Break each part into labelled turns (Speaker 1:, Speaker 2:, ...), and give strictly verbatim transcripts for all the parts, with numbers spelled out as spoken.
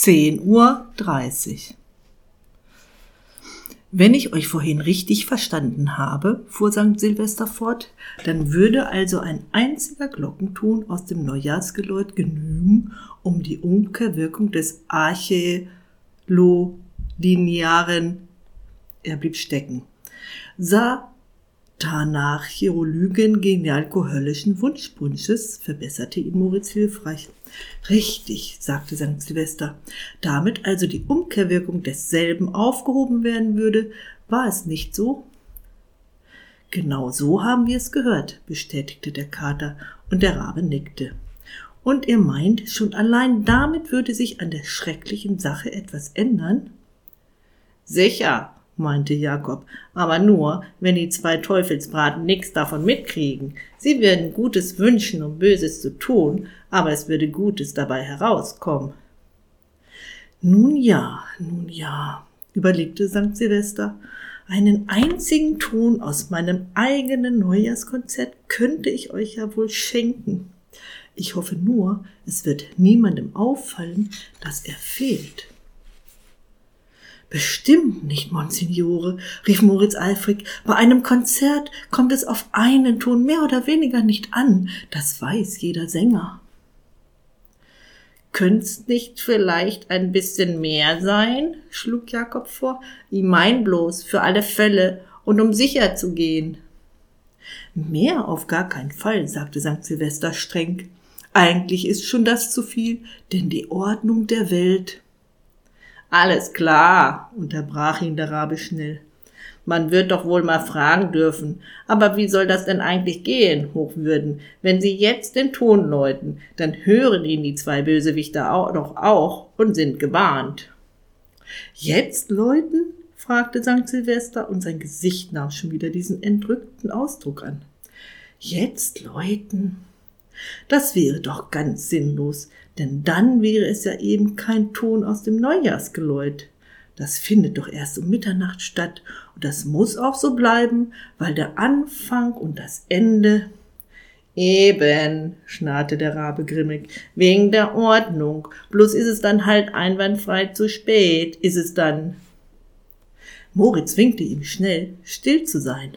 Speaker 1: zehn Uhr dreißig. Wenn ich euch vorhin richtig verstanden habe, fuhr Sankt Silvester fort, dann würde also ein einziger Glockenton aus dem Neujahrsgeläut genügen, um die Umkehrwirkung des archäolinearen, er blieb stecken, satanarchäolygen-genialko-höllischen Wunschpunsches, verbesserte ihn Moritz hilfreich. Richtig, sagte Sankt Silvester. Damit also die Umkehrwirkung desselben aufgehoben werden würde, war es nicht so? Genau so haben wir es gehört, bestätigte der Kater, und der Rabe nickte. Und ihr meint, schon allein damit würde sich an der schrecklichen Sache etwas ändern? Sicher, meinte Jakob, aber nur, wenn die zwei Teufelsbraten nichts davon mitkriegen. Sie würden Gutes wünschen, um Böses zu tun, aber es würde Gutes dabei herauskommen. Nun ja, nun ja, überlegte Sankt Silvester, einen einzigen Ton aus meinem eigenen Neujahrskonzert könnte ich euch ja wohl schenken. Ich hoffe nur, es wird niemandem auffallen, dass er fehlt. »Bestimmt nicht, Monsignore«, rief Moritz eifrig. »Bei einem Konzert kommt es auf einen Ton mehr oder weniger nicht an. Das weiß jeder Sänger.« »Könnt's nicht vielleicht ein bisschen mehr sein?« schlug Jakob vor. »Ich mein bloß, für alle Fälle und um sicher zu gehen.« »Mehr auf gar keinen Fall«, sagte Sankt Silvester streng. »Eigentlich ist schon das zu viel, denn die Ordnung der Welt...« »Alles klar«, unterbrach ihn der Rabe schnell. »Man wird doch wohl mal fragen dürfen, aber wie soll das denn eigentlich gehen, Hochwürden? Wenn Sie jetzt den Ton läuten, dann hören ihn die zwei Bösewichter auch, doch auch und sind gewarnt.« »Jetzt läuten?« fragte Sankt Silvester, und sein Gesicht nahm schon wieder diesen entrückten Ausdruck an. »Jetzt läuten? Das wäre doch ganz sinnlos, denn dann wäre es ja eben kein Ton aus dem Neujahrsgeläut. Das findet doch erst um Mitternacht statt, und das muss auch so bleiben, weil der Anfang und das Ende...« »Eben«, schnarrte der Rabe grimmig, »wegen der Ordnung. Bloß ist es dann halt einwandfrei zu spät, ist es dann.« Moritz winkte ihm schnell, still zu sein.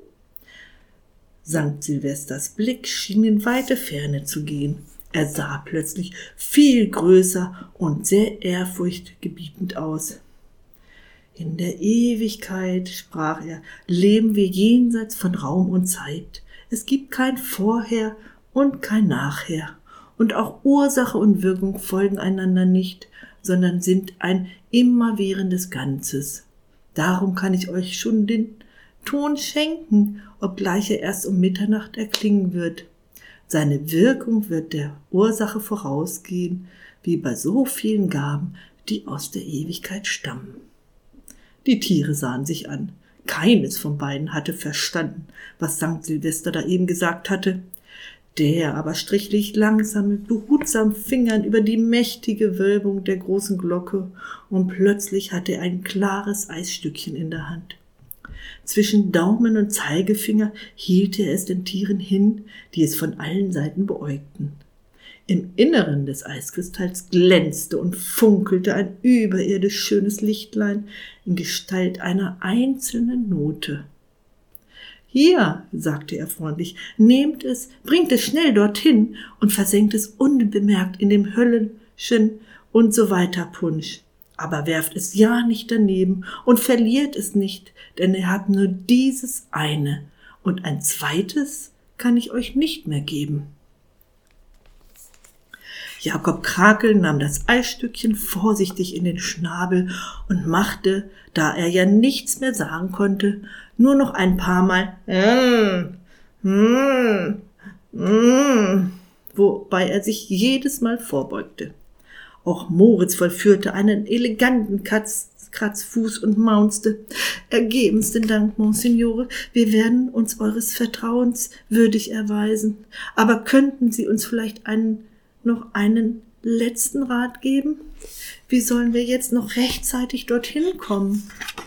Speaker 1: Sankt Silvesters Blick schien in weite Ferne zu gehen. Er sah plötzlich viel größer und sehr ehrfurchtgebietend aus. »In der Ewigkeit«, sprach er, »leben wir jenseits von Raum und Zeit. Es gibt kein Vorher und kein Nachher. Und auch Ursache und Wirkung folgen einander nicht, sondern sind ein immerwährendes Ganzes. Darum kann ich euch schon den Ton schenken, obgleich er erst um Mitternacht erklingen wird. Seine Wirkung wird der Ursache vorausgehen, wie bei so vielen Gaben, die aus der Ewigkeit stammen.« Die Tiere sahen sich an. Keines von beiden hatte verstanden, was Sankt Silvester da eben gesagt hatte. Der aber strich langsam mit behutsamen Fingern über die mächtige Wölbung der großen Glocke, und plötzlich hatte er ein klares Eisstückchen in der Hand. Zwischen Daumen und Zeigefinger hielt er es den Tieren hin, die es von allen Seiten beäugten. Im Inneren des Eiskristalls glänzte und funkelte ein überirdisch schönes Lichtlein in Gestalt einer einzelnen Note. »Hier«, sagte er freundlich, »nehmt es, bringt es schnell dorthin und versenkt es unbemerkt in dem höllischen und so weiter Punsch. Aber werft es ja nicht daneben und verliert es nicht, denn ihr habt nur dieses eine, und ein zweites kann ich euch nicht mehr geben.« Jakob Krakel nahm das Eisstückchen vorsichtig in den Schnabel und machte, da er ja nichts mehr sagen konnte, nur noch ein paar Mal mm, mm, mm, wobei er sich jedes Mal vorbeugte. Auch Moritz vollführte einen eleganten Katz, Kratzfuß und maunzte. »Ergebensten Dank, Monsignore, wir werden uns eures Vertrauens würdig erweisen. Aber könnten Sie uns vielleicht einen, noch einen letzten Rat geben? Wie sollen wir jetzt noch rechtzeitig dorthin kommen?«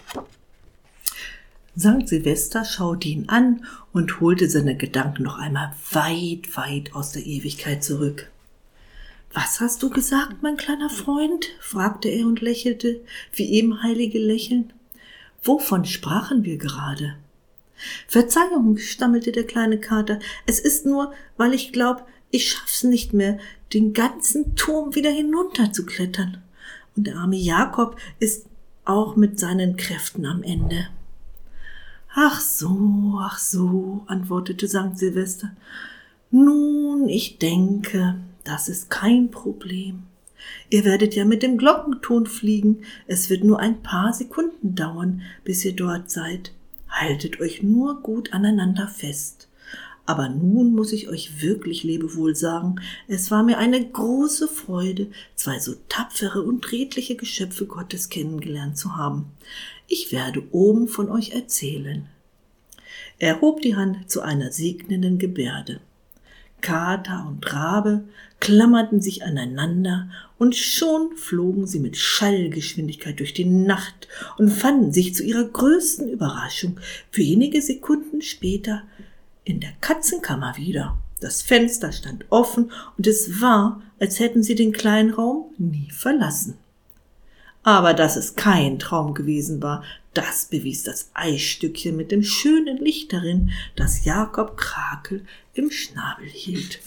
Speaker 1: Sankt Silvester schaute ihn an und holte seine Gedanken noch einmal weit, weit aus der Ewigkeit zurück. »Was hast du gesagt, mein kleiner Freund?« fragte er und lächelte, wie eben Heilige lächeln. »Wovon sprachen wir gerade?« »Verzeihung«, stammelte der kleine Kater, »es ist nur, weil ich glaub, ich schaff's nicht mehr, den ganzen Turm wieder hinunterzuklettern. Und der arme Jakob ist auch mit seinen Kräften am Ende.« »Ach so, ach so«, antwortete Sankt Silvester. »Nun, ich denke, das ist kein Problem. Ihr werdet ja mit dem Glockenton fliegen. Es wird nur ein paar Sekunden dauern, bis ihr dort seid. Haltet euch nur gut aneinander fest. Aber nun muss ich euch wirklich Lebewohl sagen. Es war mir eine große Freude, zwei so tapfere und redliche Geschöpfe Gottes kennengelernt zu haben. Ich werde oben von euch erzählen.« Er hob die Hand zu einer segnenden Gebärde. Kater und Rabe klammerten sich aneinander und schon flogen sie mit Schallgeschwindigkeit durch die Nacht und fanden sich zu ihrer größten Überraschung wenige Sekunden später in der Katzenkammer wieder. Das Fenster stand offen und es war, als hätten sie den kleinen Raum nie verlassen. Aber dass es kein Traum gewesen war, das bewies das Eisstückchen mit dem schönen Licht darin, das Jakob Krakel im Schnabel hielt.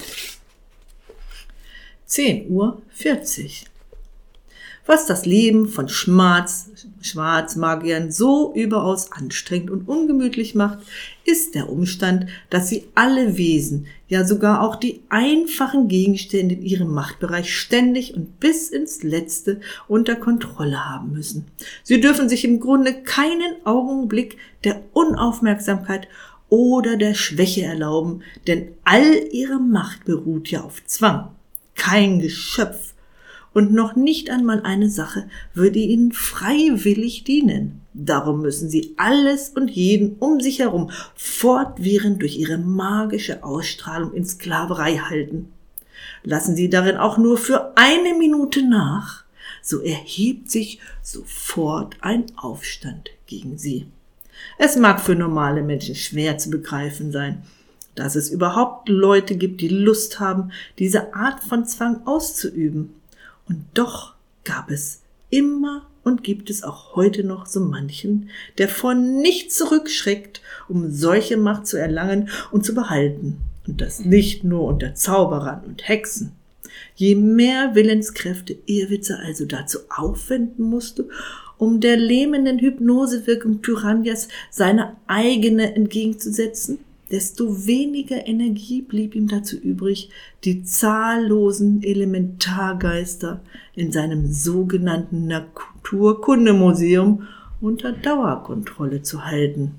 Speaker 1: zehn Uhr vierzig. Was das Leben von Schmarz, Schwarzmagiern so überaus anstrengend und ungemütlich macht, ist der Umstand, dass sie alle Wesen, ja sogar auch die einfachen Gegenstände in ihrem Machtbereich ständig und bis ins Letzte unter Kontrolle haben müssen. Sie dürfen sich im Grunde keinen Augenblick der Unaufmerksamkeit oder der Schwäche erlauben, denn all ihre Macht beruht ja auf Zwang. Kein Geschöpf und noch nicht einmal eine Sache würde ihnen freiwillig dienen. Darum müssen sie alles und jeden um sich herum fortwährend durch ihre magische Ausstrahlung in Sklaverei halten. Lassen sie darin auch nur für eine Minute nach, so erhebt sich sofort ein Aufstand gegen sie. Es mag für normale Menschen schwer zu begreifen sein, dass es überhaupt Leute gibt, die Lust haben, diese Art von Zwang auszuüben. Und doch gab es immer und gibt es auch heute noch so manchen, der vor nichts zurückschreckt, um solche Macht zu erlangen und zu behalten. Und das nicht nur unter Zauberern und Hexen. Je mehr Willenskräfte Irrwitzer also dazu aufwenden musste, um der lähmenden Hypnosewirkung Tyrannias seine eigene entgegenzusetzen, desto weniger Energie blieb ihm dazu übrig, die zahllosen Elementargeister in seinem sogenannten Naturkundemuseum unter Dauerkontrolle zu halten.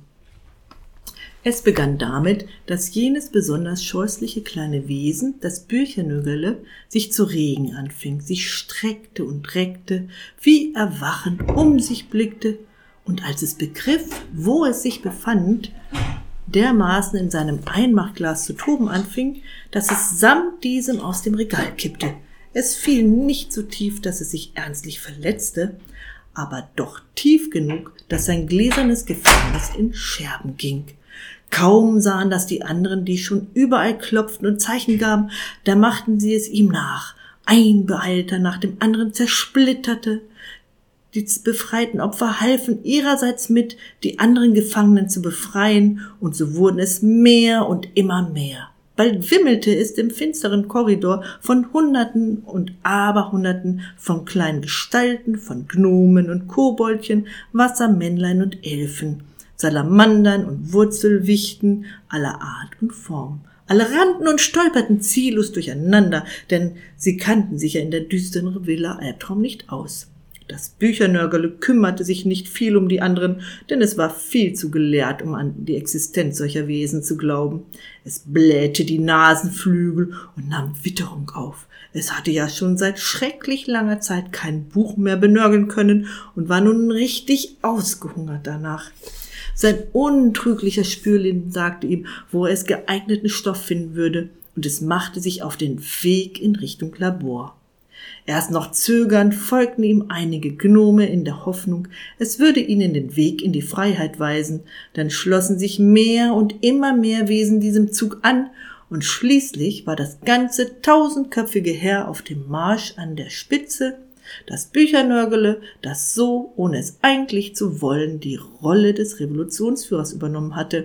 Speaker 1: Es begann damit, dass jenes besonders scheußliche kleine Wesen, das Büchernögerle, sich zu regen anfing, sich streckte und reckte, wie erwachend um sich blickte, und als es begriff, wo es sich befand, dermaßen in seinem Einmachglas zu toben anfing, dass es samt diesem aus dem Regal kippte. Es fiel nicht so tief, dass es sich ernstlich verletzte, aber doch tief genug, dass sein gläsernes Gefängnis in Scherben ging. Kaum sahen das die anderen, die schon überall klopften und Zeichen gaben, da machten sie es ihm nach. Ein Beeilter nach dem anderen zersplitterte. Die befreiten Opfer halfen ihrerseits mit, die anderen Gefangenen zu befreien, und so wurden es mehr und immer mehr. Bald wimmelte es im finsteren Korridor von Hunderten und Aberhunderten von kleinen Gestalten, von Gnomen und Koboldchen, Wassermännlein und Elfen, Salamandern und Wurzelwichten aller Art und Form. Alle rannten und stolperten ziellos durcheinander, denn sie kannten sich ja in der düsteren Villa Albtraum nicht aus. Das Büchernörgele kümmerte sich nicht viel um die anderen, denn es war viel zu gelehrt, um an die Existenz solcher Wesen zu glauben. Es blähte die Nasenflügel und nahm Witterung auf. Es hatte ja schon seit schrecklich langer Zeit kein Buch mehr benörgeln können und war nun richtig ausgehungert danach. Sein untrüglicher Spürlin sagte ihm, wo er es geeigneten Stoff finden würde, und es machte sich auf den Weg in Richtung Labor. Erst noch zögernd folgten ihm einige Gnome in der Hoffnung, es würde ihnen den Weg in die Freiheit weisen. Dann schlossen sich mehr und immer mehr Wesen diesem Zug an, Und schließlich war das ganze tausendköpfige Heer auf dem Marsch an der Spitze, das Büchernörgele, das so, ohne es eigentlich zu wollen, die Rolle des Revolutionsführers übernommen hatte.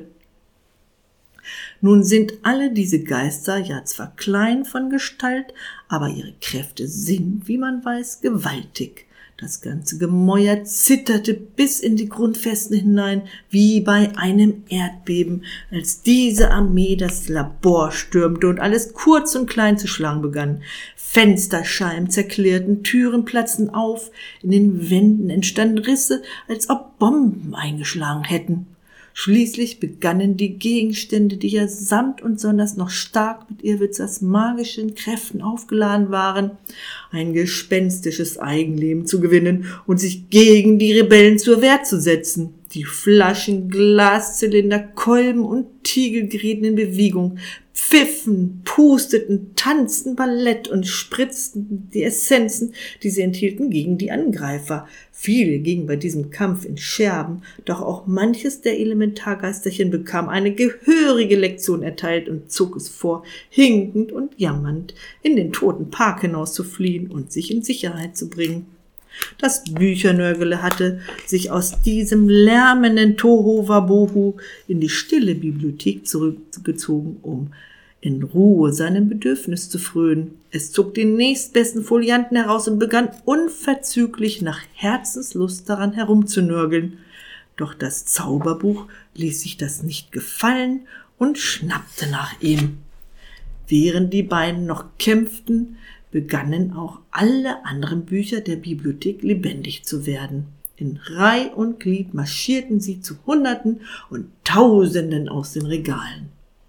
Speaker 1: Nun sind alle diese Geister ja zwar klein von Gestalt, aber ihre Kräfte sind, wie man weiß, gewaltig. Das ganze Gemäuer zitterte bis in die Grundfesten hinein, wie bei einem Erdbeben, als diese Armee das Labor stürmte und alles kurz und klein zu schlagen begann. Fensterscheiben zerklirrten, Türen platzten auf, in den Wänden entstanden Risse, als ob Bomben eingeschlagen hätten. Schließlich begannen die Gegenstände, die ja samt und sonders noch stark mit Irrwitzers magischen Kräften aufgeladen waren, ein gespenstisches Eigenleben zu gewinnen und sich gegen die Rebellen zur Wehr zu setzen. Die Flaschen, Glaszylinder, Kolben und Tiegel gerieten in Bewegung, pfiffen, pusteten, tanzten Ballett und spritzten die Essenzen, die sie enthielten, gegen die Angreifer. Viele gingen bei diesem Kampf in Scherben, doch auch manches der Elementargeisterchen bekam eine gehörige Lektion erteilt und zog es vor, hinkend und jammernd in den toten Park hinaus zu fliehen und sich in Sicherheit zu bringen. Das Büchernörgele hatte sich aus diesem lärmenden Tohuwabohu in die stille Bibliothek zurückgezogen, um in Ruhe seinem Bedürfnis zu frönen. Es zog den nächstbesten Folianten heraus und begann unverzüglich nach Herzenslust daran herumzunörgeln. Doch das Zauberbuch ließ sich das nicht gefallen und schnappte nach ihm. Während die beiden noch kämpften, begannen auch alle anderen Bücher der Bibliothek lebendig zu werden. In Reih und Glied marschierten sie zu Hunderten und Tausenden aus den Regalen.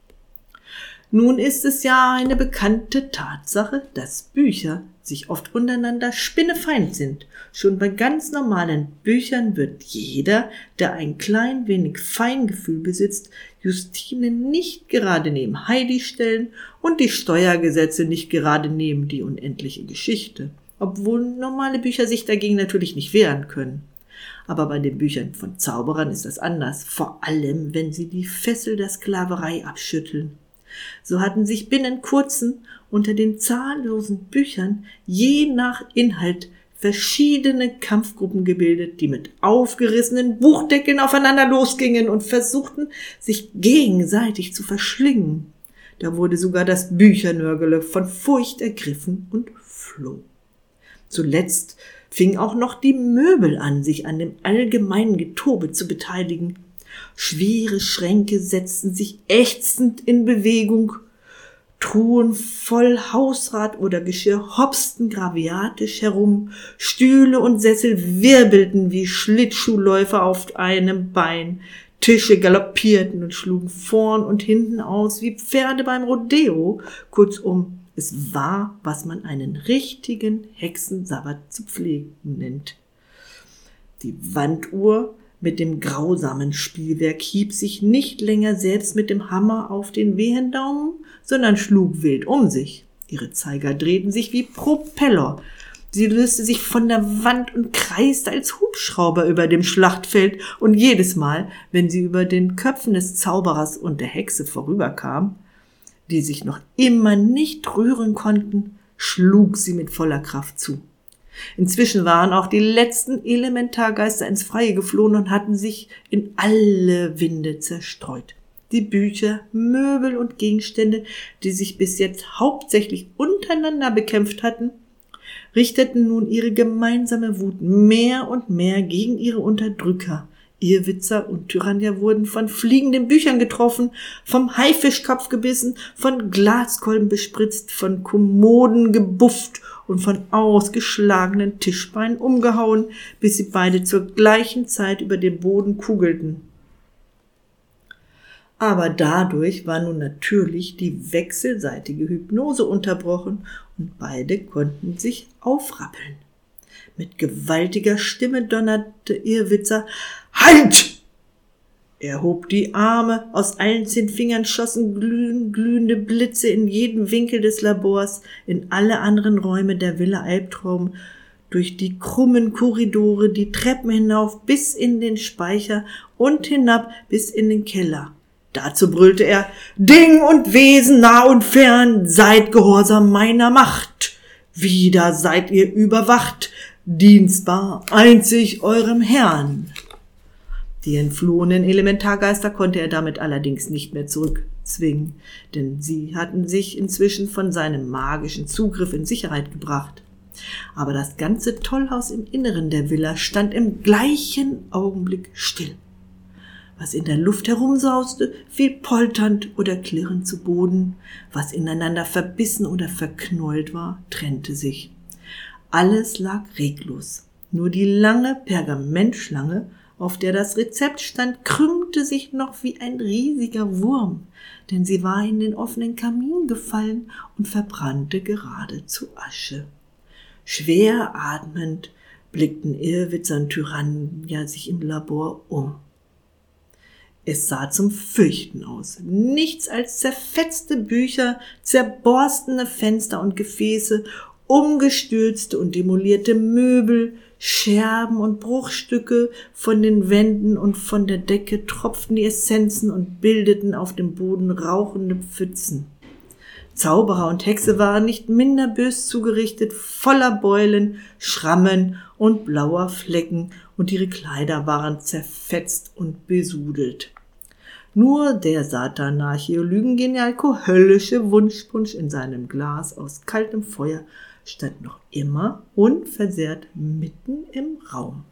Speaker 1: Nun ist es ja eine bekannte Tatsache, dass Bücher sich oft untereinander spinnefeind sind. Schon bei ganz normalen Büchern wird jeder, der ein klein wenig Feingefühl besitzt, Justine nicht gerade neben Heidi stellen und die Steuergesetze nicht gerade neben die unendliche Geschichte, obwohl normale Bücher sich dagegen natürlich nicht wehren können. Aber bei den Büchern von Zauberern ist das anders, vor allem wenn sie die Fessel der Sklaverei abschütteln. So hatten sich binnen kurzem unter den zahllosen Büchern je nach Inhalt verschiedene Kampfgruppen gebildet, die mit aufgerissenen Buchdeckeln aufeinander losgingen und versuchten, sich gegenseitig zu verschlingen. Da wurde sogar das Büchernörgele von Furcht ergriffen und floh. Zuletzt fing auch noch die Möbel an, sich an dem allgemeinen Getobe zu beteiligen. Schwere Schränke setzten sich ächzend in Bewegung, Truhen voll Hausrat oder Geschirr hopsten graviatisch herum, Stühle und Sessel wirbelten wie Schlittschuhläufer auf einem Bein, Tische galoppierten und schlugen vorn und hinten aus wie Pferde beim Rodeo. Kurzum, es war, was man einen richtigen Hexensabbat zu pflegen nennt. Die Wanduhr mit dem grausamen Spielwerk hieb sich nicht länger selbst mit dem Hammer auf den Wehendaumen, sondern schlug wild um sich. Ihre Zeiger drehten sich wie Propeller. Sie löste sich von der Wand und kreiste als Hubschrauber über dem Schlachtfeld, und jedes Mal, wenn sie über den Köpfen des Zauberers und der Hexe vorüberkam, die sich noch immer nicht rühren konnten, schlug sie mit voller Kraft zu. Inzwischen waren auch die letzten Elementargeister ins Freie geflohen und hatten sich in alle Winde zerstreut. Die Bücher, Möbel und Gegenstände, die sich bis jetzt hauptsächlich untereinander bekämpft hatten, richteten nun ihre gemeinsame Wut mehr und mehr gegen ihre Unterdrücker. Irrwitzer und Tyrannia wurden von fliegenden Büchern getroffen, vom Haifischkopf gebissen, von Glaskolben bespritzt, von Kommoden gebufft und von ausgeschlagenen Tischbeinen umgehauen, bis sie beide zur gleichen Zeit über den Boden kugelten. Aber dadurch war nun natürlich die wechselseitige Hypnose unterbrochen und beide konnten sich aufrappeln. Mit gewaltiger Stimme donnerte Irrwitzer: Halt! Er hob die Arme, aus allen zehn Fingern schossen glühend, glühende Blitze in jeden Winkel des Labors, in alle anderen Räume der Villa Albtraum, durch die krummen Korridore, die Treppen hinauf bis in den Speicher und hinab bis in den Keller. Dazu brüllte er: »Ding und Wesen nah und fern, seid gehorsam meiner Macht. Wieder seid ihr überwacht, dienstbar einzig eurem Herrn.« Die entflohenen Elementargeister konnte er damit allerdings nicht mehr zurückzwingen, denn sie hatten sich inzwischen von seinem magischen Zugriff in Sicherheit gebracht. Aber das ganze Tollhaus im Inneren der Villa stand im gleichen Augenblick still. Was in der Luft herumsauste, fiel polternd oder klirrend zu Boden. Was ineinander verbissen oder verknäult war, trennte sich. Alles lag reglos. Nur die lange Pergamentschlange, auf der das Rezept stand, krümmte sich noch wie ein riesiger Wurm, denn sie war in den offenen Kamin gefallen und verbrannte gerade zu Asche. Schwer atmend blickten Irrwitzer und Tyrannia sich im Labor um. Es sah zum Fürchten aus. Nichts als zerfetzte Bücher, zerborstene Fenster und Gefäße, umgestürzte und demolierte Möbel, Scherben und Bruchstücke von den Wänden und von der Decke tropften die Essenzen und bildeten auf dem Boden rauchende Pfützen. Zauberer und Hexe waren nicht minder bös zugerichtet, voller Beulen, Schrammen und blauer Flecken, und ihre Kleider waren zerfetzt und besudelt. Nur der Satan-Archäolygengenialko höllische Wunschpunsch in seinem Glas aus kaltem Feuer stand noch immer unversehrt mitten im Raum.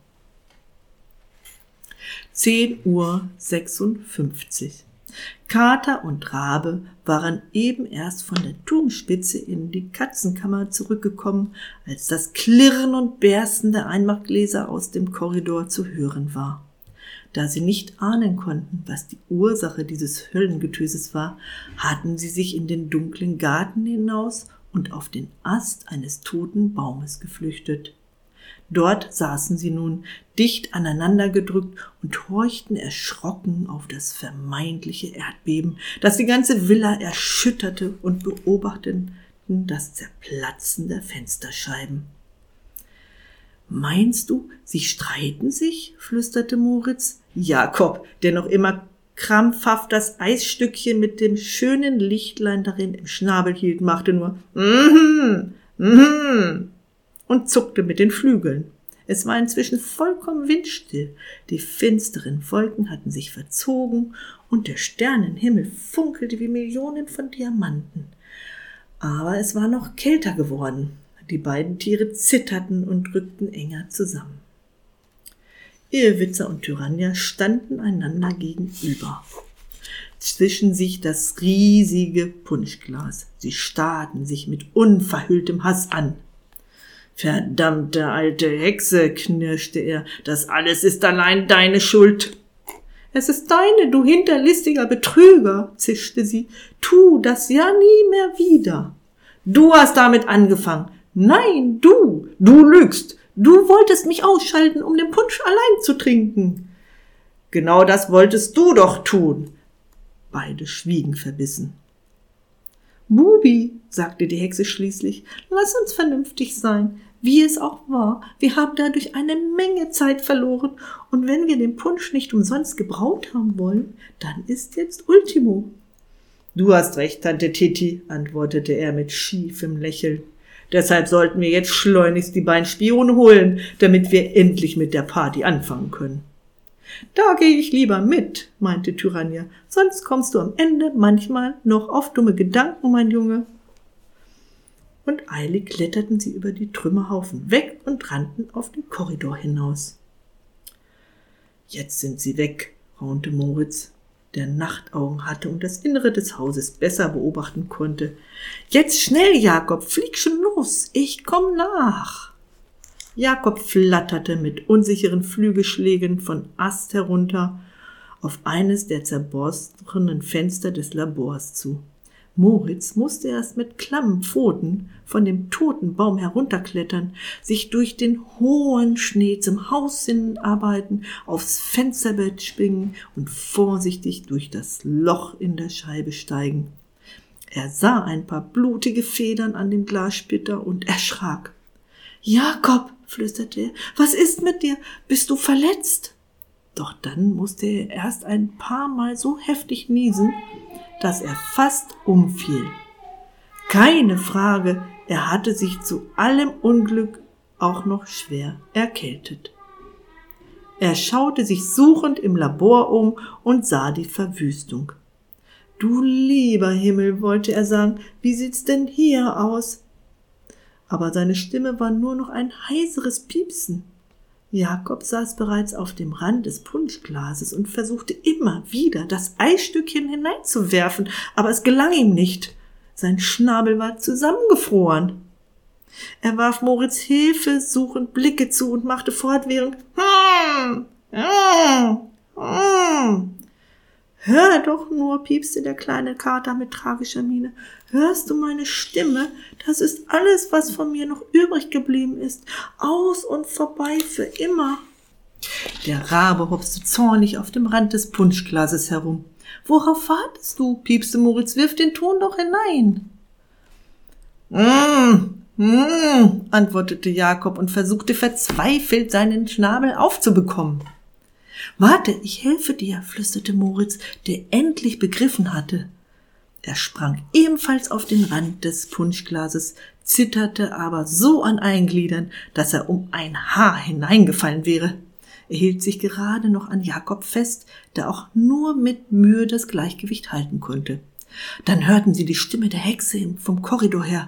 Speaker 1: zehn Uhr sechsundfünfzig. Kater und Rabe waren eben erst von der Turmspitze in die Katzenkammer zurückgekommen, als das Klirren und Bersten der Einmachgläser aus dem Korridor zu hören war. Da sie nicht ahnen konnten, was die Ursache dieses Höllengetöses war, hatten sie sich in den dunklen Garten hinaus und auf den Ast eines toten Baumes geflüchtet. Dort saßen sie nun, dicht aneinander gedrückt, und horchten erschrocken auf das vermeintliche Erdbeben, das die ganze Villa erschütterte, und beobachteten das Zerplatzen der Fensterscheiben. »Meinst du, sie streiten sich?« flüsterte Moritz. Jakob, der noch immer krampfhaft das Eisstückchen mit dem schönen Lichtlein darin im Schnabel hielt, machte nur »Mhm, mhm« und zuckte mit den Flügeln. Es war inzwischen vollkommen windstill. Die finsteren Wolken hatten sich verzogen und der Sternenhimmel funkelte wie Millionen von Diamanten. Aber es war noch kälter geworden. Die beiden Tiere zitterten und rückten enger zusammen. Irrwitzer und Tyrannia standen einander gegenüber. Zwischen sich das riesige Punschglas. Sie starrten sich mit unverhülltem Hass an. »Verdammte alte Hexe«, knirschte er, »das alles ist allein deine Schuld.« »Es ist deine, du hinterlistiger Betrüger«, zischte sie, »tu das ja nie mehr wieder.« »Du hast damit angefangen.« »Nein, du, du lügst. Du wolltest mich ausschalten, um den Punsch allein zu trinken.« »Genau das wolltest du doch tun.« Beide schwiegen verbissen. »Bubi«, sagte die Hexe schließlich, »lass uns vernünftig sein, wie es auch war. Wir haben dadurch eine Menge Zeit verloren, und wenn wir den Punsch nicht umsonst gebraut haben wollen, dann ist jetzt Ultimo.« »Du hast recht, Tante Titti«, antwortete er mit schiefem Lächeln. »Deshalb sollten wir jetzt schleunigst die beiden Spione holen, damit wir endlich mit der Party anfangen können.« »Da gehe ich lieber mit«, meinte Tyrannia, »sonst kommst du am Ende manchmal noch auf dumme Gedanken, mein Junge.« Und eilig kletterten sie über die Trümmerhaufen weg und rannten auf den Korridor hinaus. »Jetzt sind sie weg«, raunte Moritz, der Nachtaugen hatte und das Innere des Hauses besser beobachten konnte. »Jetzt schnell, Jakob, flieg schon los, ich komm nach.« Jakob flatterte mit unsicheren Flügelschlägen von Ast herunter auf eines der zerborstenen Fenster des Labors zu. Moritz musste erst mit klammen Pfoten von dem toten Baum herunterklettern, sich durch den hohen Schnee zum Haus hinarbeiten, aufs Fensterbett springen und vorsichtig durch das Loch in der Scheibe steigen. Er sah ein paar blutige Federn an dem Glassplitter und erschrak. »Jakob«, flüsterte er, »was ist mit dir? Bist du verletzt?« Doch dann musste er erst ein paar Mal so heftig niesen, dass er fast umfiel. Keine Frage, er hatte sich zu allem Unglück auch noch schwer erkältet. Er schaute sich suchend im Labor um und sah die Verwüstung. »Du lieber Himmel«, wollte er sagen, »wie sieht's denn hier aus?« Aber seine Stimme war nur noch ein heiseres Piepsen. Jakob saß bereits auf dem Rand des Punschglases und versuchte immer wieder, das Eisstückchen hineinzuwerfen, aber es gelang ihm nicht. Sein Schnabel war zusammengefroren. Er warf Moritz hilfesuchend Blicke zu und machte fortwährend »Hm, hm, hm.« »Hör doch nur«, piepste der kleine Kater mit tragischer Miene. »Hörst du meine Stimme? Das ist alles, was von mir noch übrig geblieben ist. Aus und vorbei für immer.« Der Rabe hopste zornig auf dem Rand des Punschglases herum. »Worauf wartest du?«, piepste Moritz. »Wirf den Ton doch hinein.« »Mm, mm«, antwortete Jakob und versuchte verzweifelt, seinen Schnabel aufzubekommen. »Warte, ich helfe dir«, flüsterte Moritz, der endlich begriffen hatte. Er sprang ebenfalls auf den Rand des Punschglases, zitterte aber so an allen Gliedern, dass er um ein Haar hineingefallen wäre. Er hielt sich gerade noch an Jakob fest, der auch nur mit Mühe das Gleichgewicht halten konnte. Dann hörten sie die Stimme der Hexe vom Korridor her.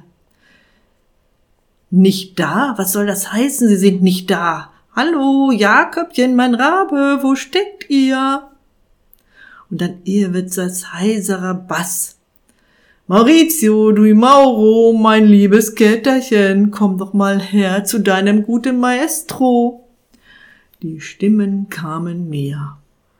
Speaker 1: »Nicht da? Was soll das heißen? Sie sind nicht da. Hallo, Jakobchen, mein Rabe, wo steckt ihr?« Und dann Irrwitzers heiserer Bass. »Maurizio, du Mauro, mein liebes Käterchen, komm doch mal her zu deinem guten Maestro.« Die Stimmen kamen näher.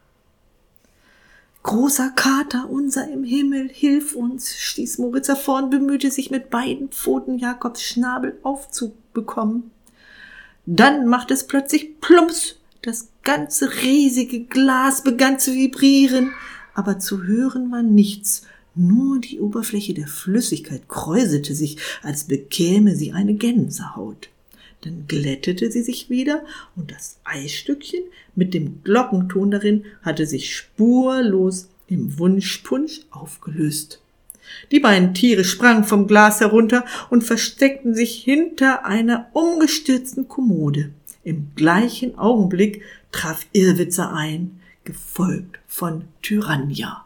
Speaker 1: »Großer Kater, unser im Himmel, hilf uns«, stieß Moritz hervor und bemühte sich mit beiden Pfoten Jakobs Schnabel aufzubekommen. Dann machte es plötzlich plumps, das ganze riesige Glas begann zu vibrieren, aber zu hören war nichts, nur die Oberfläche der Flüssigkeit kräuselte sich, als bekäme sie eine Gänsehaut. Dann glättete sie sich wieder und das Eisstückchen mit dem Glockenton darin hatte sich spurlos im Wunschpunsch aufgelöst. Die beiden Tiere sprangen vom Glas herunter und versteckten sich hinter einer umgestürzten Kommode. Im gleichen Augenblick traf Irrwitzer ein, gefolgt von Tyrannia.